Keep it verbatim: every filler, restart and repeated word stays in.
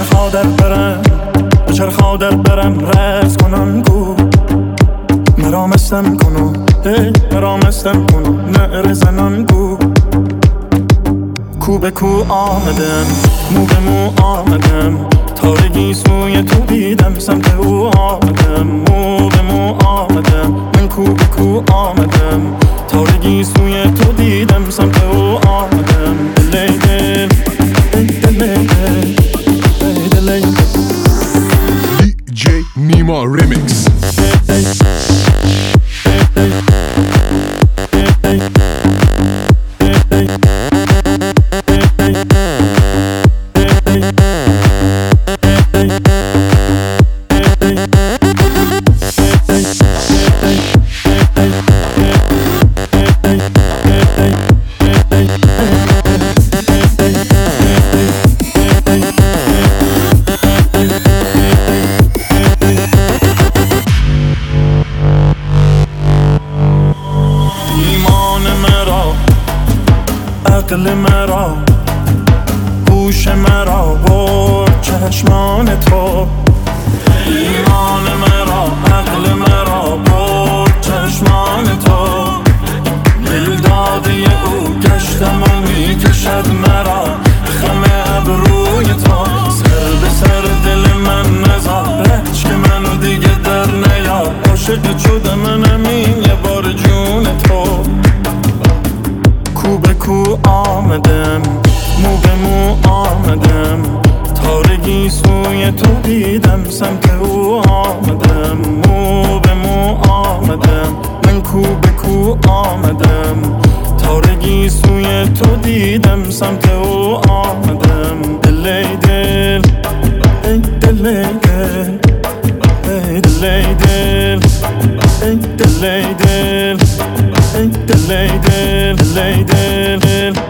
چرخا در برم به چرخا در برم رز کنن گو مرا مستم کنو ای مرا مستم کنو نعره زنن گو کو به کو آمدم مو به مو آمدم تارگی سوی تو دیدم سمت او آمدم مو به مو آمدم من کو به کو آمدم تارگی سوی تو دیدم سمت او آمدم دل دل دل دل دل دی جی نیما ریمیکس. عقل مرا گوش مرا برد چشمان تو ایمان مرا عقل مرا برد چشمان تو دل داده او گشتم و می کشد مرا خم ابروی تو سر به سر دل من نزار که منو دیگه در نیار عاشق شده منم این یه بار جون تو کو به کو آمدم مو به مو آمدم تارگی سوی تو دیدم سمت او آمدم مو به مو آمدم من کو به کو آمدم تارگی سوی تو دیدم سمت او آمدم دل دل ای دل دل ای دل دل ای دل دل ای دل دل دل دل